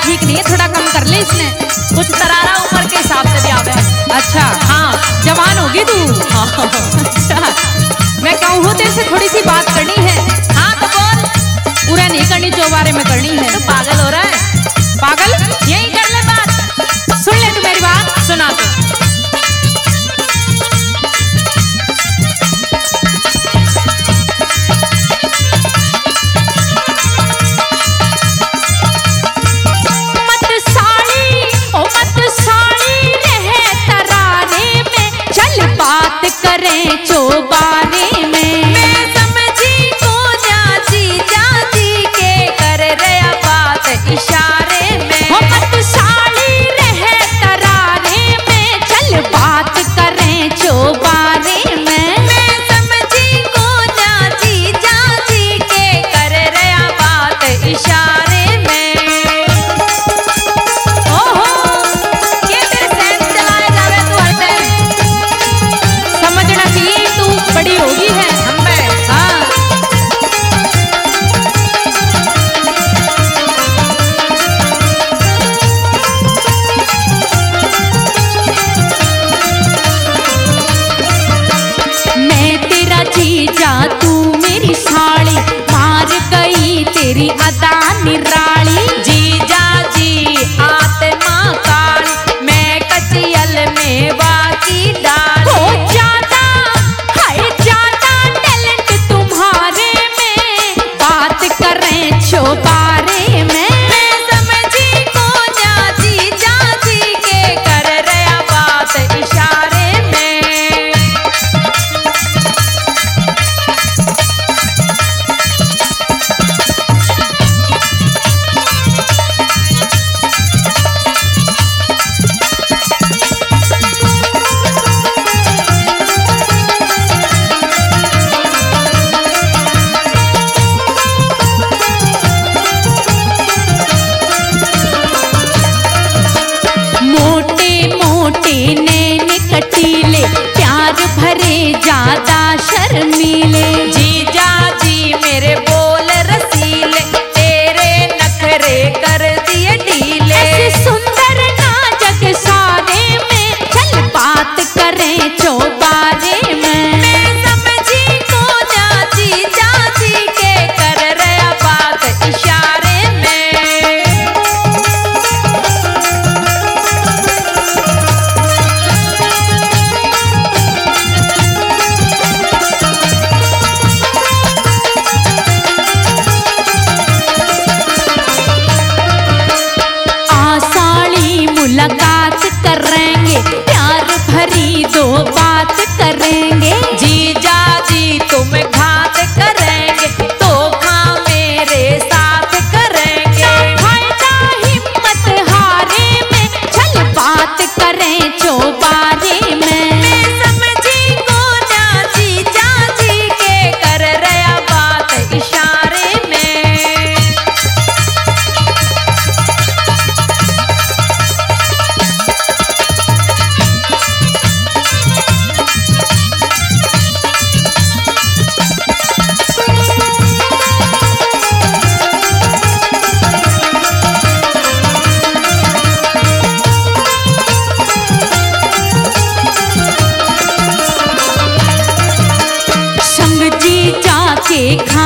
ठीक नहीं है, थोड़ा कम कर ले इसने। कुछ तरारा उम्र के हिसाब से भी आवे। अच्छा हाँ जवान होगी तू। हाँ अच्छा मैं कहूँ तेरे से थोड़ी सी बात करनी है। हाँ तो बोल। पूरा नहीं करनी, चौबारे में करनी है। तो पागल हो रहा है? पागल यही कर ले बात। सुन ले तू मेरी बात। सुना तो। मत साड़ी ओ मत साड़ी रहे तरारे में, चल बात करें चौबारे में। मैं समझी को जाजी जाजी के कर रहा बात इशारे में। ओ मत साड़ी रहे तरारे में, चल बात करें चौबारे में। मैं समझी को जाजी जाजी के कर रहा बात इशारे में। ओहो ये तेरे सैंड चलाए जावे तू हर टाइम। समझना चाहिए तू बड़ी होगी है। हम मैं हाँ मैं तेरा जीजा तू मेरी साड़ी, मार गई तेरी अदा निराली। जी जाजी आत्मा काल मैं कचियल में वाकी डाल। हो ज्यादा हाय ज्यादा टैलेंट तुम्हारे में, बात करें चौबारे में। मैं समझी को जाजी जाजी के कर रहा बात इशारे में। मोटे मोटे नैन कटीले, प्यार भरे ज्यादा शर्मीले। जी जाजी मेरे बोल रसीले तेरे नखरे कर दिए ढीले। ऐसे सुंदर नाजक सारे में, चल बात करें चौबारे में। मैं समझी को जाजी जाजी के कर रहा बात इशारे में। आसाड़ी मुलाकात करेंगे, प्यार भरी दो बात करेंगे। जी जाजी तुम घात करेंगे तो खा मेरे साथ करेंगे। फायदा हिम्मत हारे में, चल बात करें चौबारे में। मैं समझी को जाजी जाजी के कर रहा बात इशारे में। संग जी जाके खा